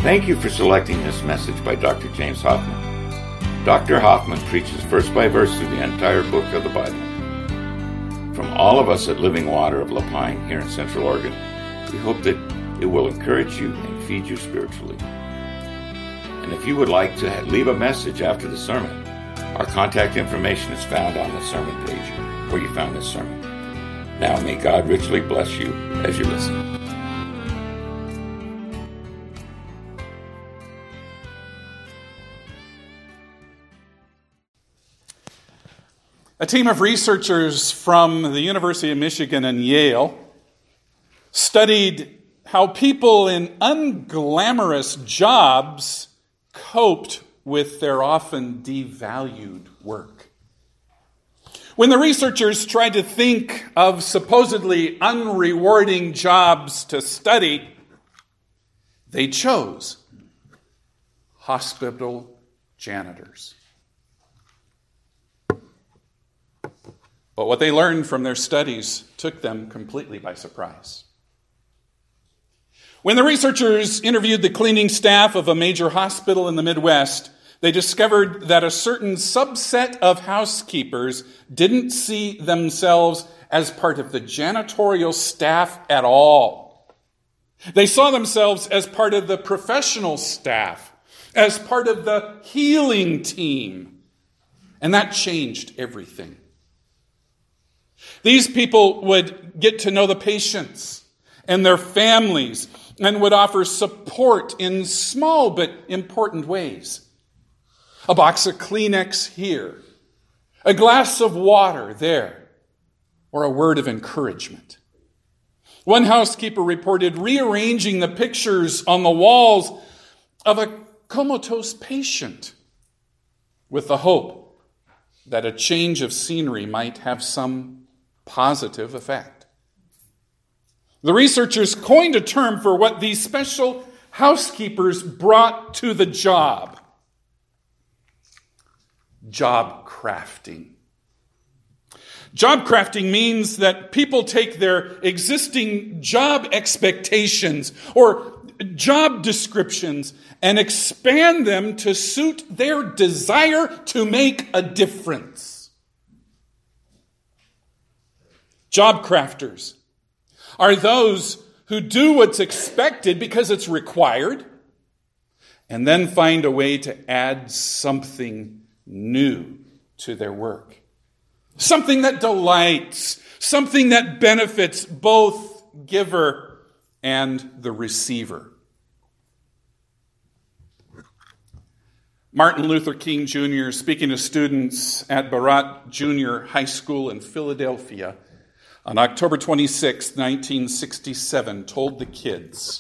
Thank you for selecting this message by Dr. James Hoffman. Dr. Hoffman preaches verse by verse through the entire book of the Bible. From all of us at Living Water of La Pine here in Central Oregon, we hope that it will encourage you and feed you spiritually. And if you would like to leave a message after the sermon, our contact information is found on the sermon page where you found this sermon. Now may God richly bless you as you listen. A team of researchers from the University of Michigan and Yale studied how people in unglamorous jobs coped with their often devalued work. When the researchers tried to think of supposedly unrewarding jobs to study, they chose hospital janitors. But what they learned from their studies took them completely by surprise. When the researchers interviewed the cleaning staff of a major hospital in the Midwest, they discovered that a certain subset of housekeepers didn't see themselves as part of the janitorial staff at all. They saw themselves as part of the professional staff, as part of the healing team. And that changed everything. These people would get to know the patients and their families and would offer support in small but important ways. A box of Kleenex here, a glass of water there, or a word of encouragement. One housekeeper reported rearranging the pictures on the walls of a comatose patient with the hope that a change of scenery might have some positive effect. The researchers coined a term for what these special housekeepers brought to the job. Job crafting. Job crafting means that people take their existing job expectations or job descriptions and expand them to suit their desire to make a difference. Job crafters are those who do what's expected because it's required and then find a way to add something new to their work. Something that delights, something that benefits both giver and the receiver. Martin Luther King Jr., speaking to students at Barat Junior High School in Philadelphia, on October 26, 1967, told the kids,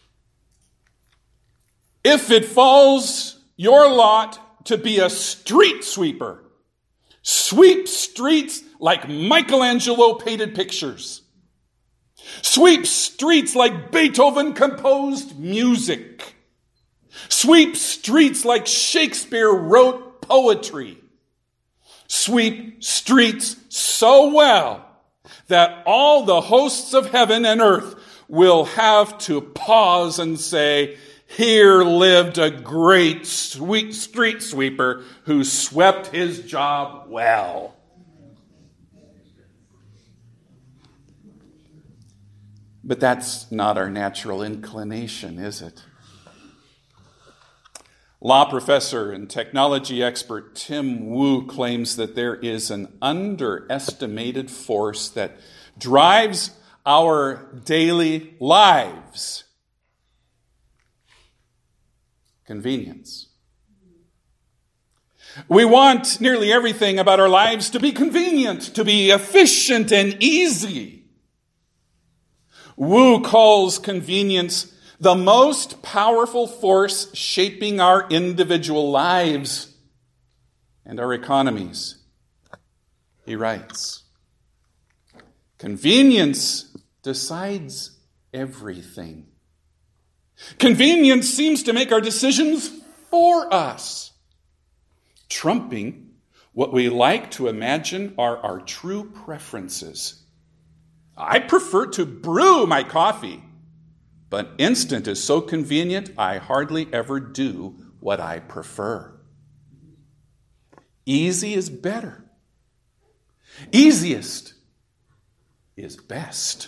"If it falls your lot to be a street sweeper, sweep streets like Michelangelo painted pictures. Sweep streets like Beethoven composed music. Sweep streets like Shakespeare wrote poetry. Sweep streets so well that all the hosts of heaven and earth will have to pause and say, 'Here lived a great street sweeper who swept his job well.'" But that's not our natural inclination, is it? Law professor and technology expert Tim Wu claims that there is an underestimated force that drives our daily lives. Convenience. We want nearly everything about our lives to be convenient, to be efficient and easy. Wu calls convenience the most powerful force shaping our individual lives and our economies. He writes, "Convenience decides everything. Convenience seems to make our decisions for us, trumping what we like to imagine are our true preferences. I prefer to brew my coffee. But instant is so convenient, I hardly ever do what I prefer. Easy is better. Easiest is best.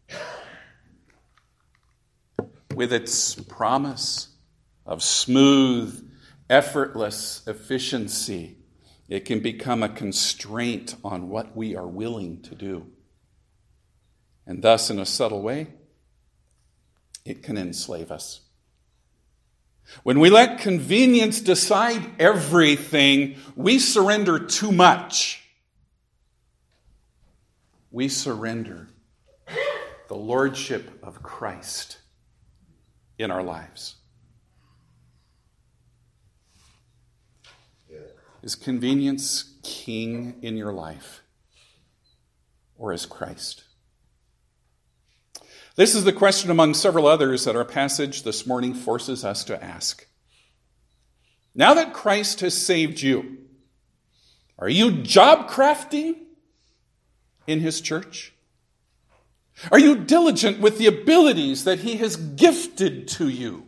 With its promise of smooth, effortless efficiency, it can become a constraint on what we are willing to do. And thus, in a subtle way, it can enslave us. When we let convenience decide everything, we surrender too much. We surrender the lordship of Christ in our lives. Is convenience king in your life, or is Christ? This is the question among several others that our passage this morning forces us to ask. Now that Christ has saved you, are you job crafting in his church? Are you diligent with the abilities that he has gifted to you?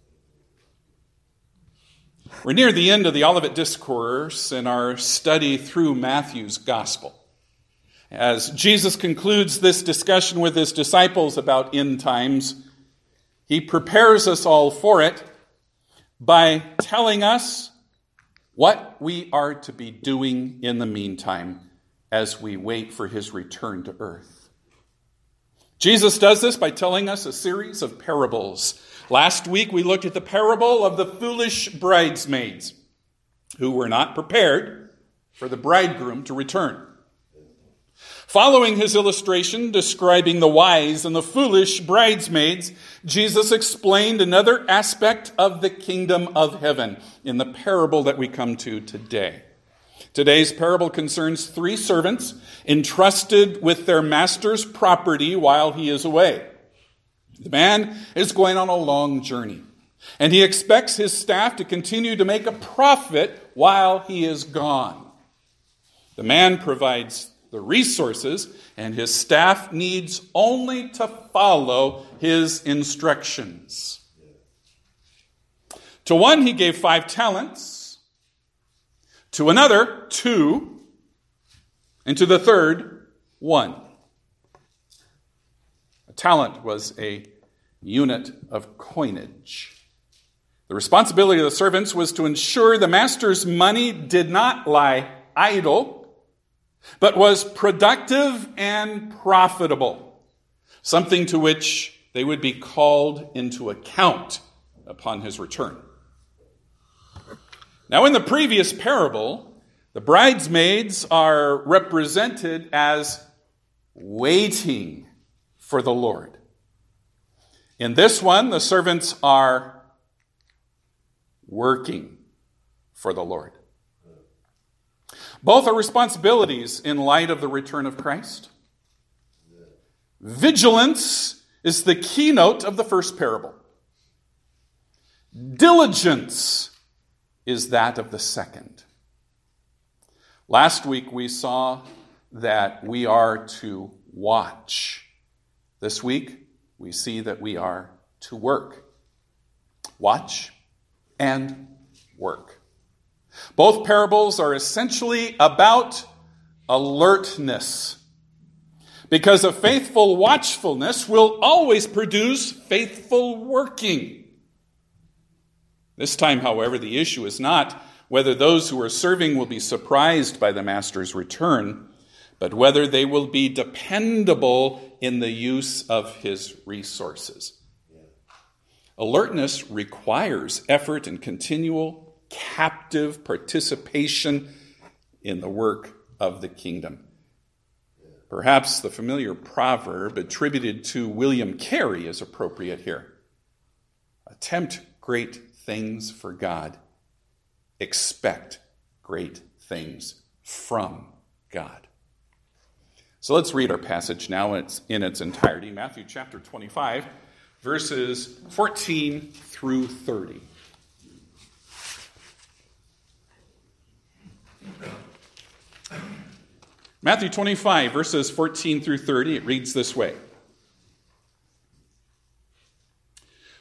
We're near the end of the Olivet Discourse in our study through Matthew's Gospel. As Jesus concludes this discussion with his disciples about end times, he prepares us all for it by telling us what we are to be doing in the meantime as we wait for his return to earth. Jesus does this by telling us a series of parables. Last week we looked at the parable of the foolish bridesmaids who were not prepared for the bridegroom to return. Following his illustration describing the wise and the foolish bridesmaids, Jesus explained another aspect of the kingdom of heaven in the parable that we come to today. Today's parable concerns 3 servants entrusted with their master's property while he is away. The man is going on a long journey, and he expects his staff to continue to make a profit while he is gone. The man provides the resources, and his staff needs only to follow his instructions. To one he gave 5 talents, to another 2, and to the third 1. A talent was a unit of coinage. The responsibility of the servants was to ensure the master's money did not lie idle, but was productive and profitable, something to which they would be called into account upon his return. Now, in the previous parable, the bridesmaids are represented as waiting for the Lord. In this one, the servants are working for the Lord. Both are responsibilities in light of the return of Christ. Vigilance is the keynote of the first parable. Diligence is that of the second. Last week we saw that we are to watch. This week we see that we are to work. Watch and work. Both parables are essentially about alertness, because a faithful watchfulness will always produce faithful working. This time, however, the issue is not whether those who are serving will be surprised by the master's return, but whether they will be dependable in the use of his resources. Alertness requires effort and continual captive participation in the work of the kingdom. Perhaps the familiar proverb attributed to William Carey is appropriate here. Attempt great things for God. Expect great things from God. So let's read our passage now in its entirety. Matthew chapter 25, verses 14 through 30. Matthew 25, verses 14 through 30, it reads this way.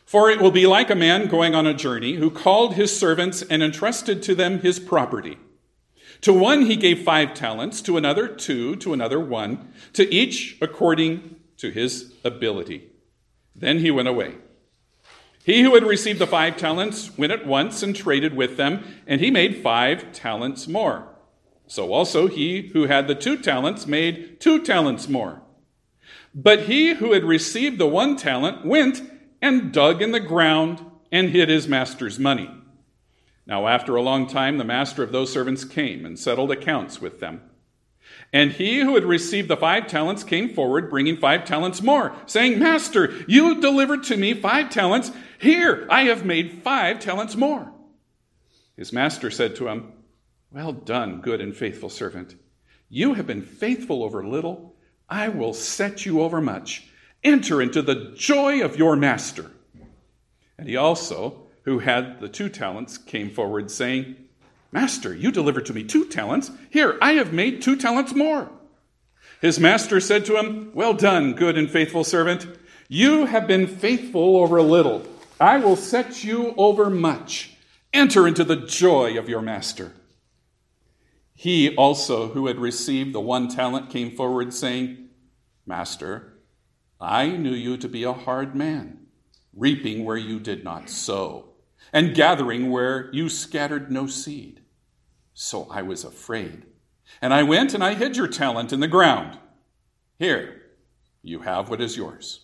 For it will be like a man going on a journey who called his servants and entrusted to them his property. To one he gave 5 talents, to another 2, to another 1, to each according to his ability. Then he went away. He who had received the 5 talents went at once and traded with them, and he made 5 talents more. So also he who had the 2 talents made 2 talents more. But he who had received the 1 talent went and dug in the ground and hid his master's money. Now after a long time the master of those servants came and settled accounts with them. And he who had received the 5 talents came forward, bringing 5 talents more, saying, Master, you delivered to me 5 talents. Here, I have made 5 talents more. His master said to him, Well done, good and faithful servant. You have been faithful over little. I will set you over much. Enter into the joy of your master. And he also, who had the 2 talents, came forward, saying, Master, you delivered to me 2 talents. Here, I have made 2 talents more. His master said to him, Well done, good and faithful servant. You have been faithful over a little. I will set you over much. Enter into the joy of your master. He also, who had received the 1 talent, came forward, saying, Master, I knew you to be a hard man, reaping where you did not sow, and gathering where you scattered no seed. So I was afraid, and I went and I hid your talent in the ground. Here, you have what is yours.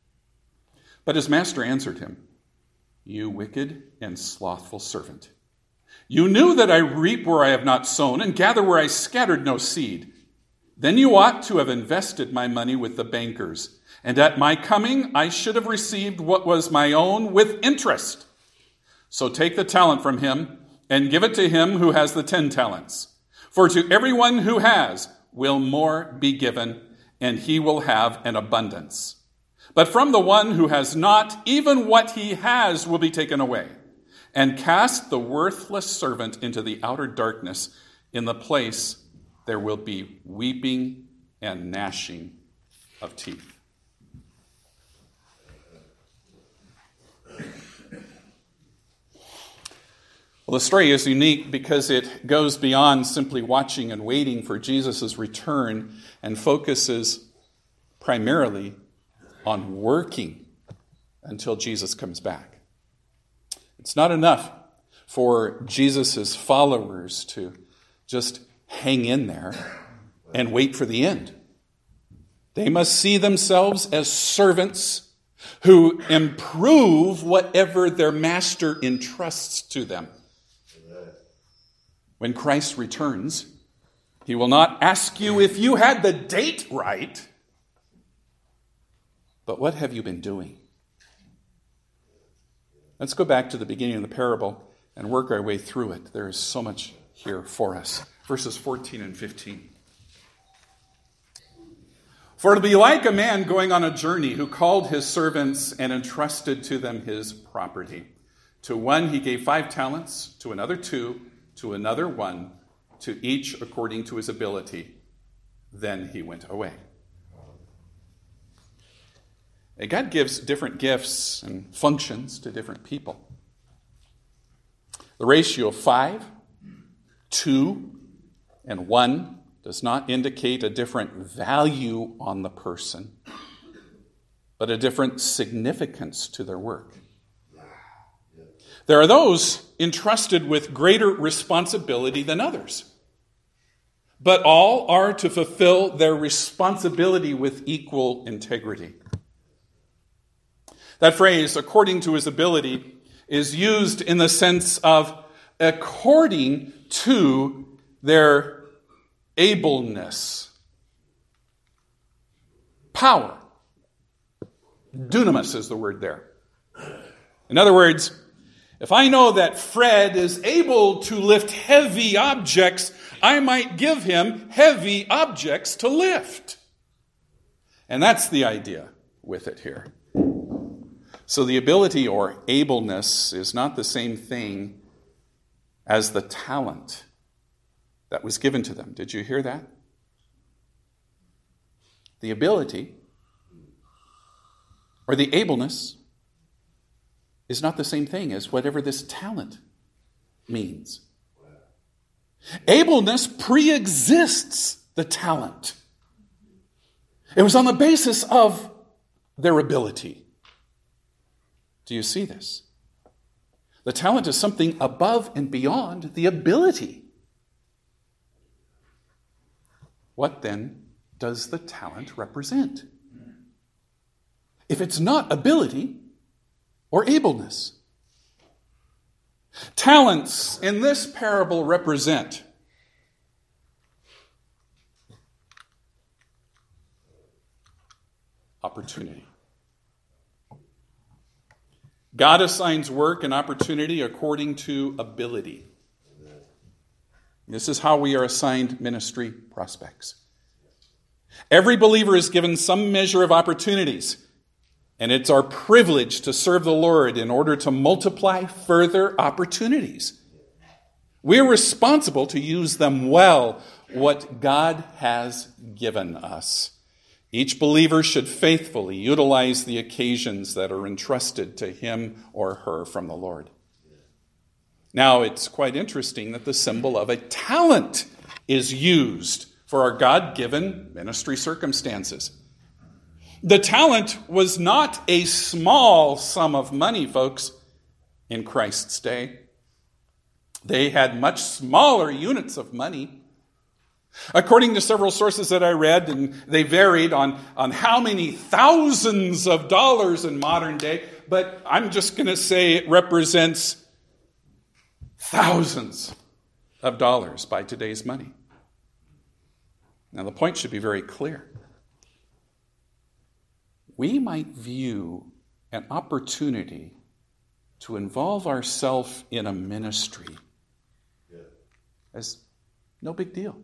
But his master answered him, You wicked and slothful servant. You knew that I reap where I have not sown, and gather where I scattered no seed. Then you ought to have invested my money with the bankers, and at my coming I should have received what was my own with interest. So take the talent from him and give it to him who has the 10 talents. For to everyone who has will more be given, and he will have an abundance. But from the one who has not, even what he has will be taken away. And cast the worthless servant into the outer darkness. In the place there will be weeping and gnashing of teeth. Well, the story is unique because it goes beyond simply watching and waiting for Jesus' return and focuses primarily on working until Jesus comes back. It's not enough for Jesus' followers to just hang in there and wait for the end. They must see themselves as servants who improve whatever their master entrusts to them. When Christ returns, he will not ask you if you had the date right, but what have you been doing? Let's go back to the beginning of the parable and work our way through it. There is so much here for us. Verses 14 and 15. For it'll be like a man going on a journey who called his servants and entrusted to them his property. To one he gave 5 talents, to another 2, to another 1, to each according to his ability. Then he went away. And God gives different gifts and functions to different people. The ratio of 5, 2, and 1 does not indicate a different value on the person, but a different significance to their work. There are those entrusted with greater responsibility than others, but all are to fulfill their responsibility with equal integrity. That phrase, according to his ability, is used in the sense of according to their ableness, power. Dunamis is the word there. In other words, if I know that Fred is able to lift heavy objects, I might give him heavy objects to lift. And that's the idea with it here. So the ability or ableness is not the same thing as the talent that was given to them. Did you hear that? The ability or the ableness is not the same thing as whatever this talent means. Ableness pre-exists the talent. It was on the basis of their ability. Do you see this? The talent is something above and beyond the ability. What then does the talent represent? If it's not ability or ableness. Talents in this parable represent opportunity. God assigns work and opportunity according to ability. This is how we are assigned ministry prospects. Every believer is given some measure of opportunities, and it's our privilege to serve the Lord in order to multiply further opportunities. We're responsible to use them well, what God has given us. Each believer should faithfully utilize the occasions that are entrusted to him or her from the Lord. Now, it's quite interesting that the symbol of a talent is used for our God-given ministry circumstances. The talent was not a small sum of money, folks, in Christ's day. They had much smaller units of money. According to several sources that I read, and they varied on how many thousands of dollars in modern day, but I'm just going to say it represents thousands of dollars by today's money. Now, the point should be very clear. We might view an opportunity to involve ourselves in a ministry as no big deal.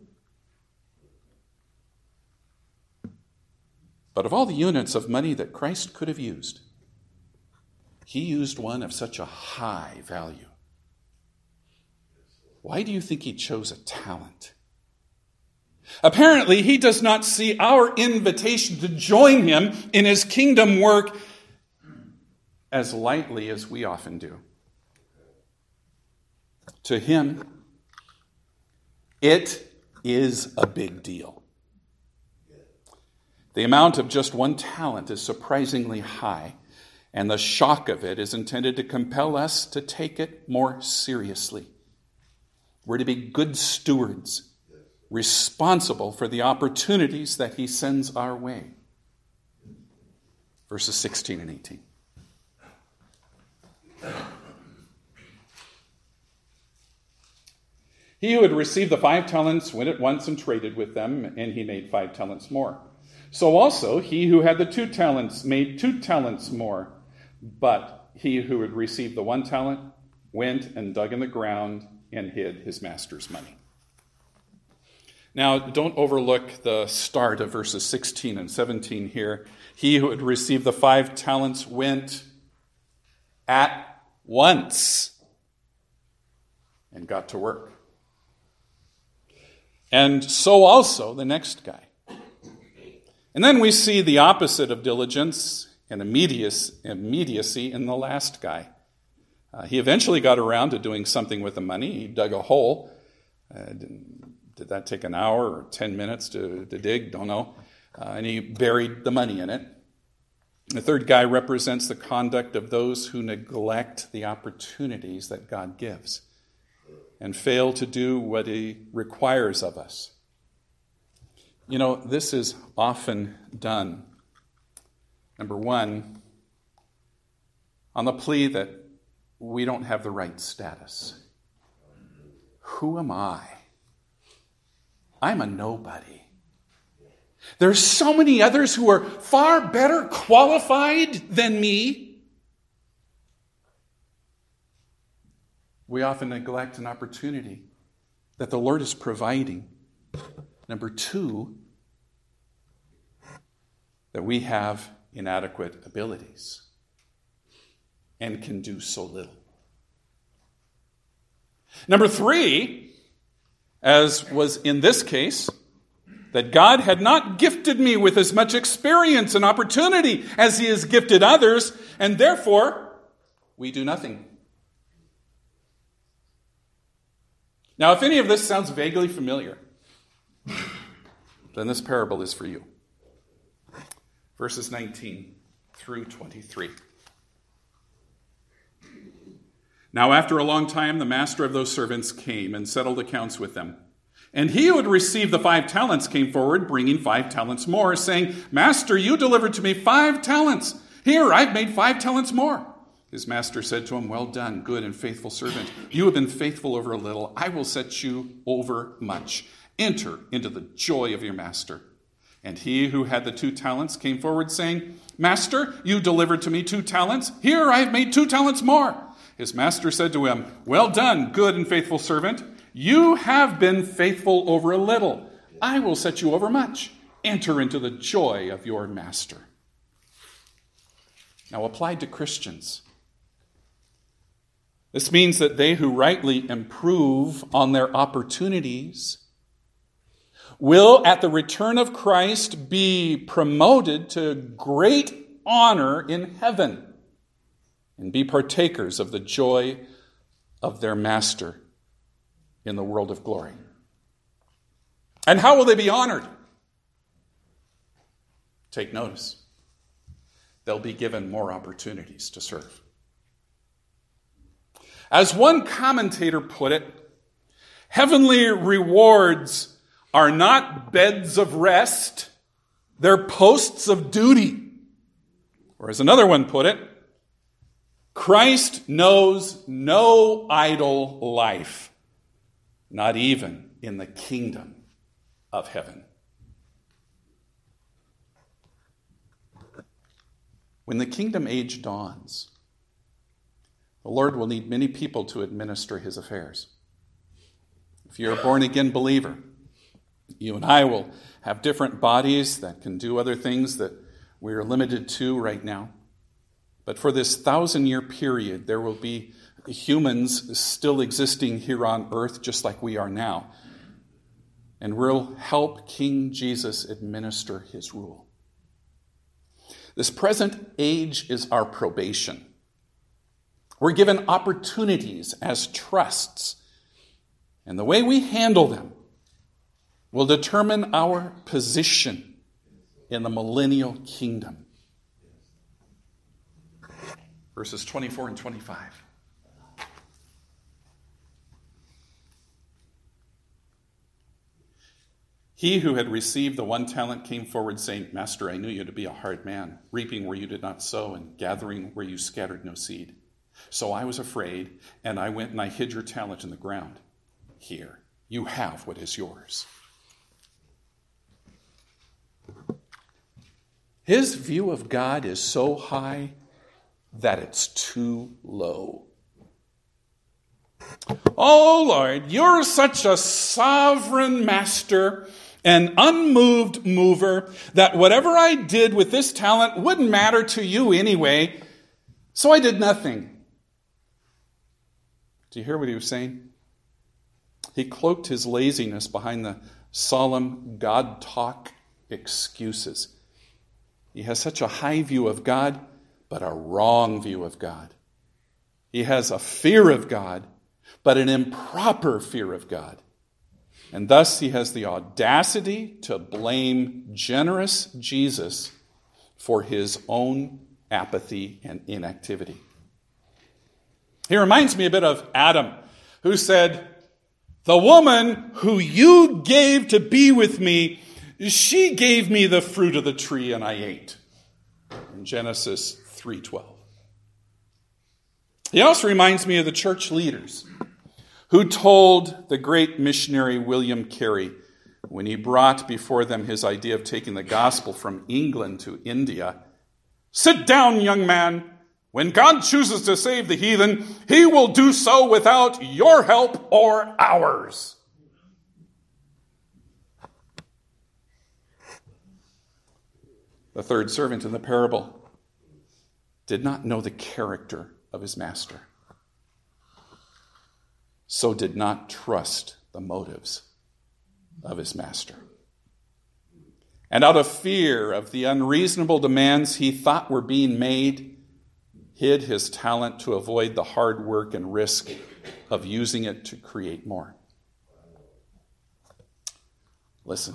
But of all the units of money that Christ could have used, he used one of such a high value. Why do you think he chose a talent? Apparently, he does not see our invitation to join him in his kingdom work as lightly as we often do. To him, it is a big deal. The amount of just one talent is surprisingly high, and the shock of it is intended to compel us to take it more seriously. We're to be good stewards, responsible for the opportunities that he sends our way. Verses 16 and 18. He who had received the 5 talents went at once and traded with them, and he made 5 talents more. So also he who had the 2 talents made 2 talents more. But he who had received the 1 talent went and dug in the ground and hid his master's money. Now, don't overlook the start of verses 16 and 17 here. He who had received the 5 talents went at once and got to work. And so also the next guy. And then we see the opposite of diligence and immediacy in the last guy. He eventually got around to doing something with the money. He dug a hole. Did that take an hour or 10 minutes to dig? Don't know. And he buried the money in it. The third guy represents the conduct of those who neglect the opportunities that God gives and fail to do what he requires of us. You know, this is often done, number one, on the plea that we don't have the right status. Who am I? I'm a nobody. There's so many others who are far better qualified than me. We often neglect an opportunity that the Lord is providing. Number two, that we have inadequate abilities and can do so little. Number three, as was in this case, that God had not gifted me with as much experience and opportunity as he has gifted others, and therefore we do nothing. Now, if any of this sounds vaguely familiar, then this parable is for you. Verses 19 through 23. Now, after a long time, the master of those servants came and settled accounts with them. And he who had received the 5 talents came forward, bringing 5 talents more, saying, Master, you delivered to me 5 talents. Here, I've made 5 talents more. His master said to him, Well done, good and faithful servant. You have been faithful over a little. I will set you over much. Enter into the joy of your master. And he who had the 2 talents came forward, saying, Master, you delivered to me 2 talents. Here, I have made 2 talents more. His master said to him, Well done, good and faithful servant. You have been faithful over a little. I will set you over much. Enter into the joy of your master. Now, applied to Christians, this means that they who rightly improve on their opportunities will, at the return of Christ, be promoted to great honor in heaven and be partakers of the joy of their master in the world of glory. And how will they be honored? Take notice. They'll be given more opportunities to serve. As one commentator put it, heavenly rewards are not beds of rest, they're posts of duty. Or as another one put it, Christ knows no idle life, not even in the kingdom of heaven. When the kingdom age dawns, the Lord will need many people to administer his affairs. If you're a born-again believer, you and I will have different bodies that can do other things that we're limited to right now. But for this 1,000-year period, there will be humans still existing here on earth just like we are now. And we'll help King Jesus administer his rule. This present age is our probation. We're given opportunities as trusts, and the way we handle them will determine our position in the millennial kingdom. Verses 24 and 25. He who had received the 1 talent came forward, saying, Master, I knew you to be a hard man, reaping where you did not sow and gathering where you scattered no seed. So I was afraid, and I went and I hid your talent in the ground. Here, you have what is yours. His view of God is so high that it's too low. Oh, Lord, you're such a sovereign master, an unmoved mover, that whatever I did with this talent wouldn't matter to you anyway, so I did nothing. Do you hear what he was saying? He cloaked his laziness behind the solemn God talk excuses. He has such a high view of God, but a wrong view of God. He has a fear of God, but an improper fear of God. And thus he has the audacity to blame generous Jesus for his own apathy and inactivity. He reminds me a bit of Adam, who said, the woman who you gave to be with me, she gave me the fruit of the tree and I ate. In Genesis 3:12. He also reminds me of the church leaders who told the great missionary William Carey, when he brought before them his idea of taking the gospel from England to India, sit down, young man. When God chooses to save the heathen, he will do so without your help or ours. The third servant in the parable did not know the character of his master, so did not trust the motives of his master. And out of fear of the unreasonable demands he thought were being made, hid his talent to avoid the hard work and risk of using it to create more. Listen.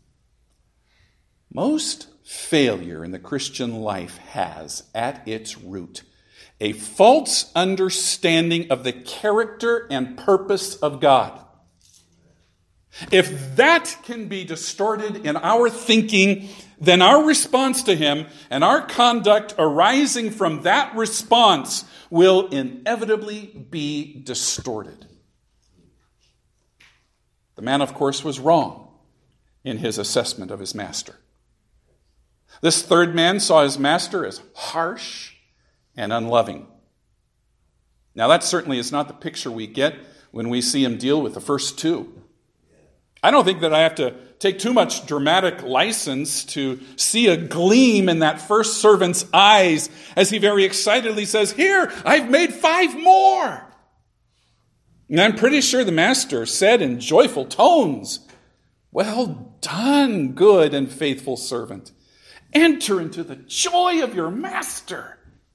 Most failure in the Christian life has, at its root, a false understanding of the character and purpose of God. If that can be distorted in our thinking, then our response to him and our conduct arising from that response will inevitably be distorted. The man, of course, was wrong in his assessment of his master. This third man saw his master as harsh and unloving. Now, that certainly is not the picture we get when we see him deal with the first two. I don't think that I have to take too much dramatic license to see a gleam in that first servant's eyes as he very excitedly says, "Here, I've made 5 more." And I'm pretty sure the master said in joyful tones, "Well done, good and faithful servant. Enter into the joy of your master."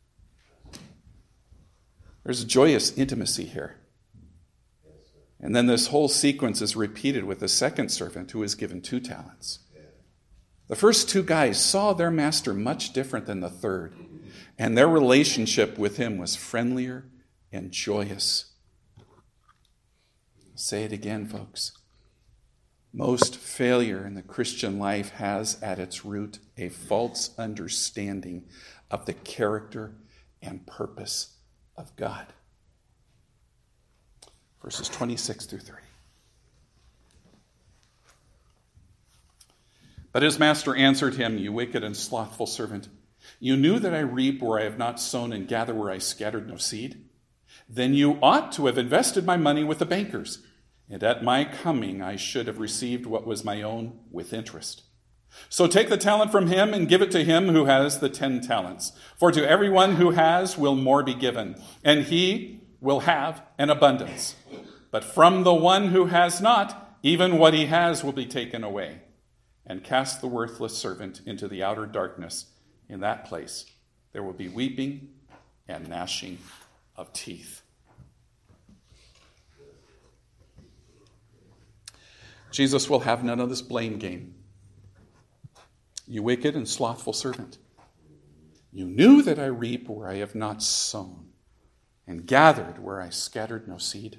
There's a joyous intimacy here. And then this whole sequence is repeated with the second servant who is given 2 talents. The first 2 guys saw their master much different than the third, and their relationship with him was friendlier and joyous. I'll say it again, folks. Most failure in the Christian life has at its root a false understanding of the character and purpose of God. Verses 26 through 30. But his master answered him, "You wicked and slothful servant, you knew that I reap where I have not sown and gather where I scattered no seed? Then you ought to have invested my money with the bankers, and at my coming I should have received what was my own with interest. So take the talent from him and give it to him who has the 10 talents. For to everyone who has will more be given, and he will have an abundance. But from the one who has not, even what he has will be taken away. And cast the worthless servant into the outer darkness. In that place there will be weeping and gnashing of teeth." Jesus will have none of this blame game. "You wicked and slothful servant, you knew that I reap where I have not sown, and gathered where I scattered no seed.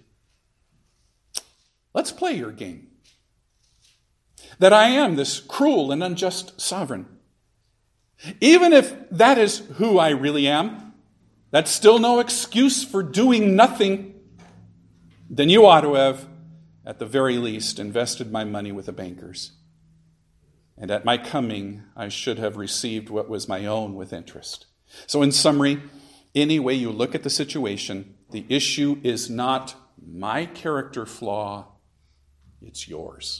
Let's play your game. That I am this cruel and unjust sovereign. Even if that is who I really am, that's still no excuse for doing nothing. Then you ought to have, at the very least, invested my money with the bankers. And at my coming, I should have received what was my own with interest." So in summary, any way you look at the situation, the issue is not my character flaw, it's yours.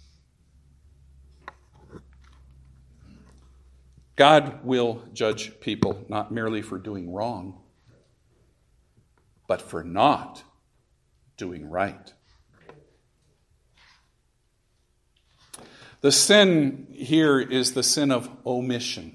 God will judge people not merely for doing wrong, but for not doing right. The sin here is the sin of omission.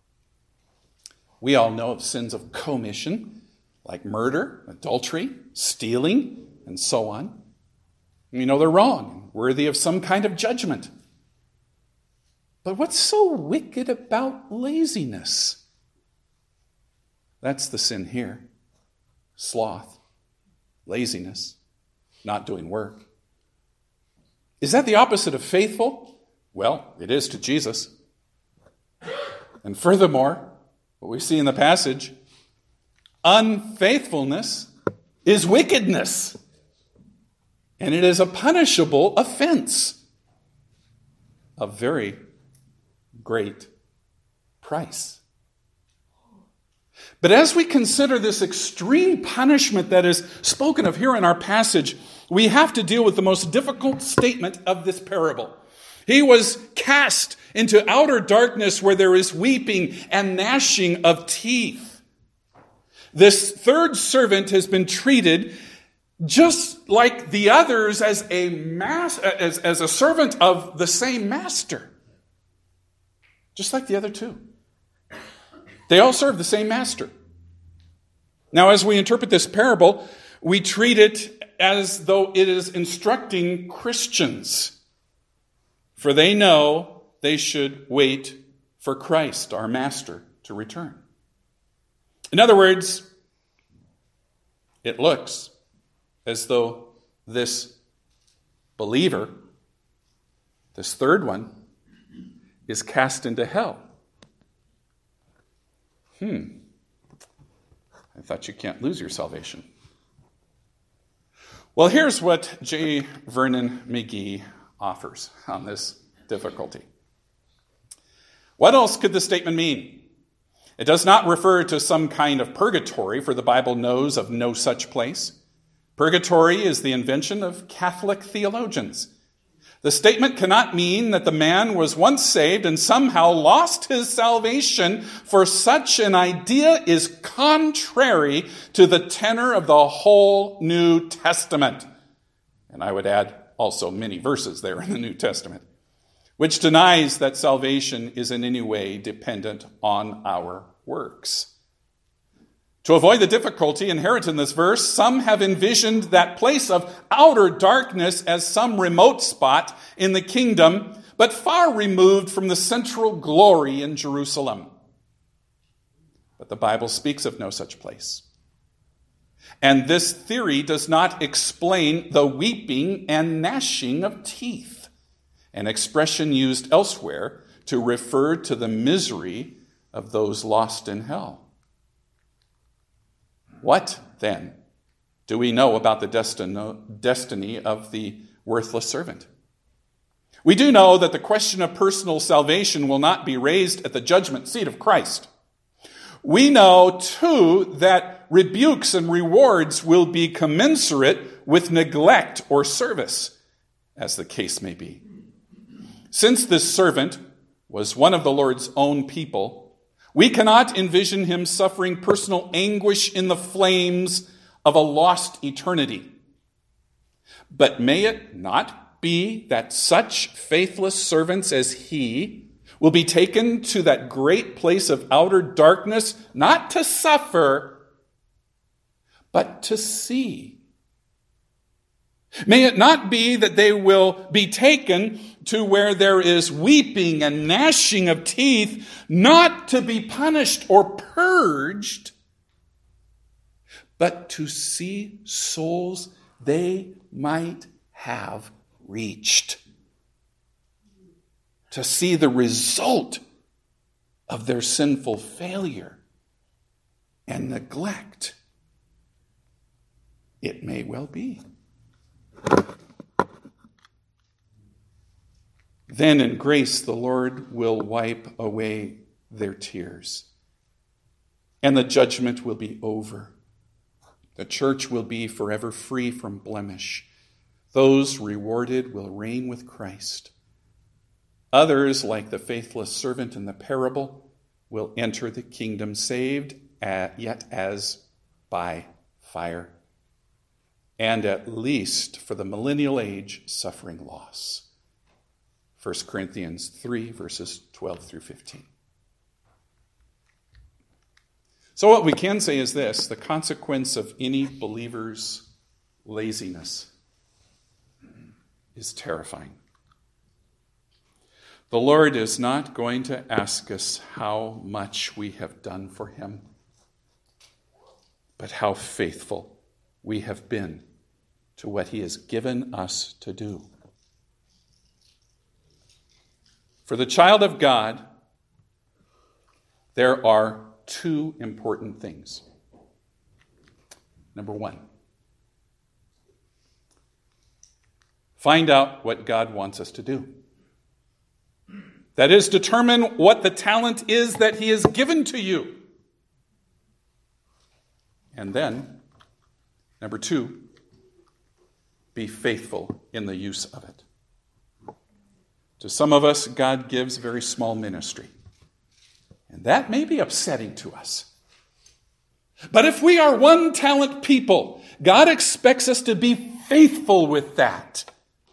We all know of sins of commission, like murder, adultery, stealing, and so on. We know they're wrong, worthy of some kind of judgment. But what's so wicked about laziness? That's the sin here. Sloth, laziness, not doing work. Is that the opposite of faithful? Well, it is to Jesus. And furthermore, what we see in the passage, unfaithfulness is wickedness. And it is a punishable offense of very great price. But as we consider this extreme punishment that is spoken of here in our passage, we have to deal with the most difficult statement of this parable. He was cast into outer darkness where there is weeping and gnashing of teeth. This third servant has been treated just like the others as a servant of the same master. Just like the other two. They all serve the same master. Now, as we interpret this parable, we treat it as though it is instructing Christians, for they know they should wait for Christ, our Master, to return. In other words, it looks as though this believer, this third one, is cast into hell. I thought you can't lose your salvation. Well, here's what J. Vernon McGee offers on this difficulty. What else could the statement mean? It does not refer to some kind of purgatory, for the Bible knows of no such place. Purgatory is the invention of Catholic theologians. The statement cannot mean that the man was once saved and somehow lost his salvation, for such an idea is contrary to the tenor of the whole New Testament. And I would add also many verses there in the New Testament, which denies that salvation is in any way dependent on our works. To avoid the difficulty inherent in this verse, some have envisioned that place of outer darkness as some remote spot in the kingdom, but far removed from the central glory in Jerusalem. But the Bible speaks of no such place. And this theory does not explain the weeping and gnashing of teeth, an expression used elsewhere to refer to the misery of those lost in hell. What, then, do we know about the destiny of the worthless servant? We do know that the question of personal salvation will not be raised at the judgment seat of Christ. We know, too, that rebukes and rewards will be commensurate with neglect or service, as the case may be. Since this servant was one of the Lord's own people, we cannot envision him suffering personal anguish in the flames of a lost eternity. But may it not be that such faithless servants as he will be taken to that great place of outer darkness, not to suffer, but to see? May it not be that they will be taken to where there is weeping and gnashing of teeth, not to be punished or purged, but to see souls they might have reached, to see the result of their sinful failure and neglect. It may well be. Then in grace the Lord will wipe away their tears, and the judgment will be over. The church will be forever free from blemish. Those rewarded will reign with Christ. Others, like the faithless servant in the parable, will enter the kingdom saved, yet as by fire, and at least for the millennial age suffering loss. 1 Corinthians 3, verses 12 through 15. So what we can say is this: the consequence of any believer's laziness is terrifying. The Lord is not going to ask us how much we have done for him, but how faithful we have been to what he has given us to do. For the child of God, there are two important things. Number one, find out what God wants us to do. That is, determine what the talent is that he has given to you. And then, number two, be faithful in the use of it. To some of us, God gives very small ministry. And that may be upsetting to us. But if we are one-talent people, God expects us to be faithful with that.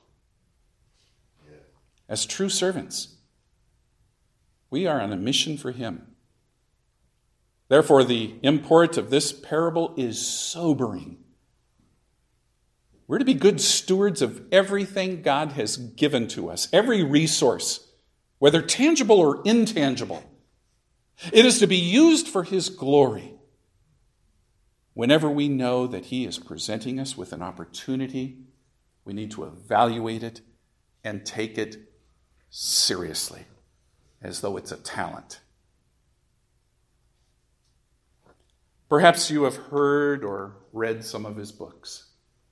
As true servants, we are on a mission for him. Therefore, the import of this parable is sobering. We're to be good stewards of everything God has given to us, every resource, whether tangible or intangible. It is to be used for His glory. Whenever we know that He is presenting us with an opportunity, we need to evaluate it and take it seriously, as though it's a talent. Perhaps you have heard or read some of his books.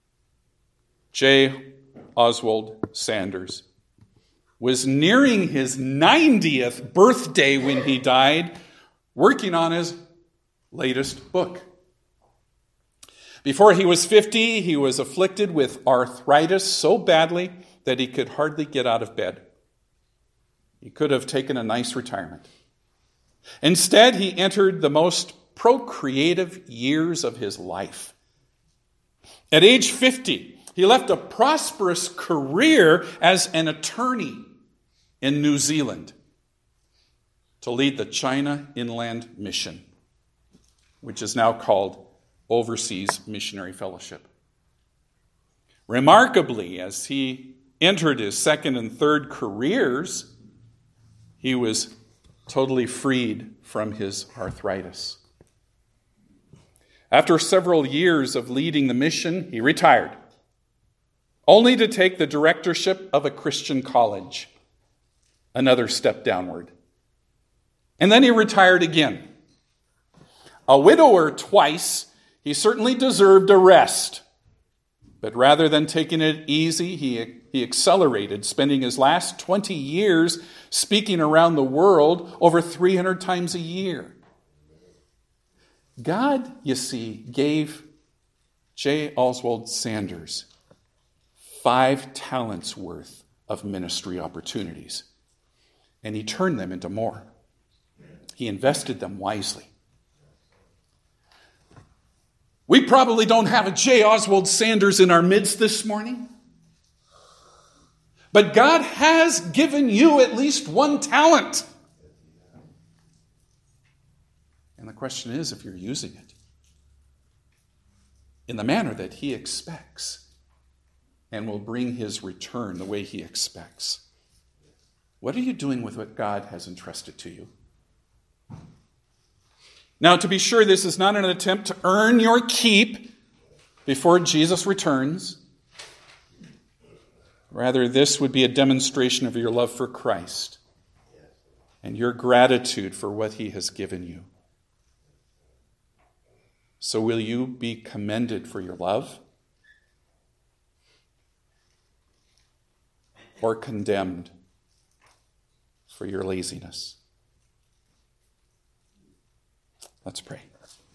J. Oswald Sanders was nearing his 90th birthday when he died, working on his latest book. Before he was 50, he was afflicted with arthritis so badly that he could hardly get out of bed. He could have taken a nice retirement. Instead, he entered the most procreative years of his life. At age 50, he left a prosperous career as an attorney in New Zealand to lead the China Inland Mission, which is now called Overseas Missionary Fellowship. Remarkably, as he entered his second and third careers, he was totally freed from his arthritis. After several years of leading the mission, he retired, only to take the directorship of a Christian college, another step downward. And then he retired again. A widower twice, he certainly deserved a rest. But rather than taking it easy, he accelerated, spending his last 20 years speaking around the world over 300 times a year. God, you see, gave J. Oswald Sanders 5 talents worth of ministry opportunities, and he turned them into more. He invested them wisely. We probably don't have a J. Oswald Sanders in our midst this morning, but God has given you at least one talent. And the question is if you're using it in the manner that He expects and will bring His return the way He expects. What are you doing with what God has entrusted to you? Now, to be sure, this is not an attempt to earn your keep before Jesus returns. Rather, this would be a demonstration of your love for Christ and your gratitude for what He has given you. So will you be commended for your love or condemned for your laziness? Let's pray.